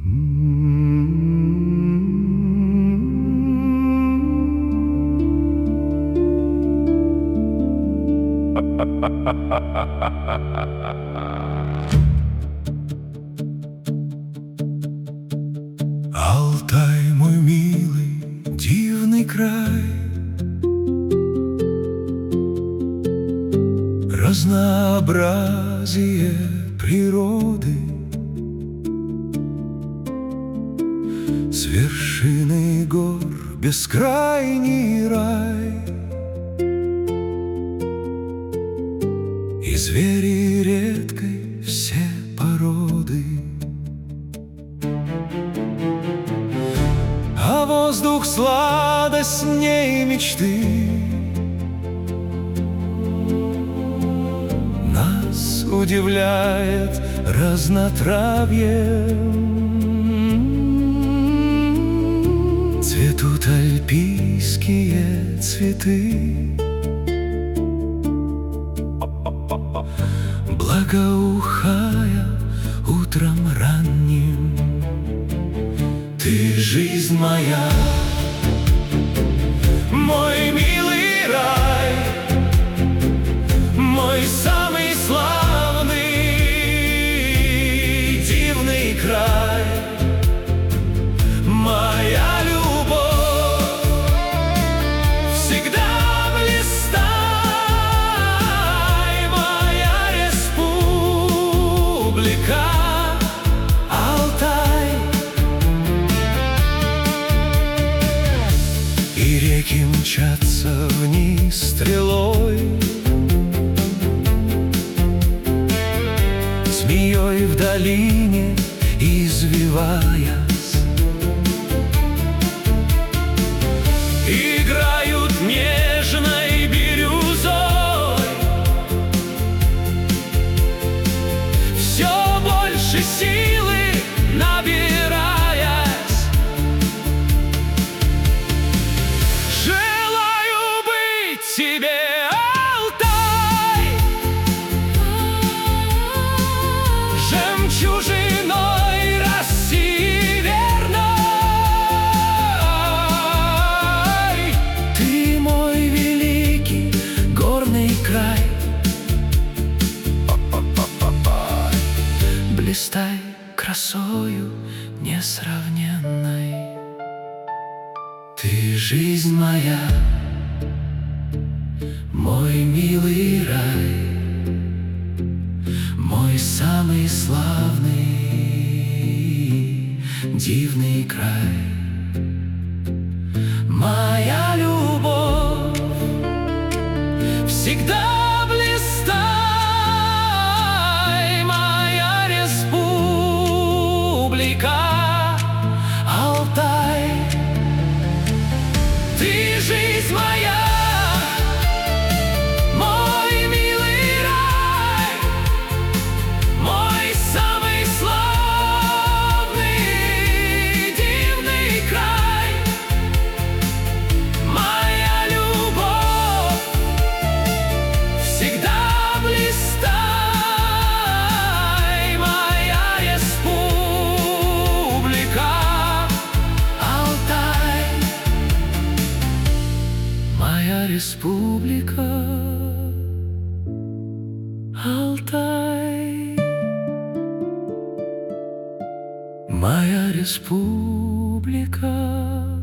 Алтай, мой милый, дивный край, разнообразие природы, с вершины гор бескрайний рай, и звери редкой все породы, а воздух сладостней мечты. Нас удивляет разнотравьем, цветут альпийские цветы, благоухая утром ранним. Ты жизнь моя, мой милый рай, мой самый славный дивный край, моя любовь всегда блистай, моя республика Алтай. И реки мчатся вниз стрелой, змеей в долине извиваясь, играют нежной бирюзой, все больше силы набираясь. Желаю быть тебе, Алтай, жемчужиной России верной. Ты мой великий горный край, блистай красою несравненной. Ты жизнь моя, мой милый рай, мой самый славный дивный край, моя любовь всегда блистай, моя республика Алтай. Ты жизнь моя, мой милый рай, мой самый славный дивный край, моя любовь всегда блистай, моя республика Алтай, моя республика Алтай, моя республика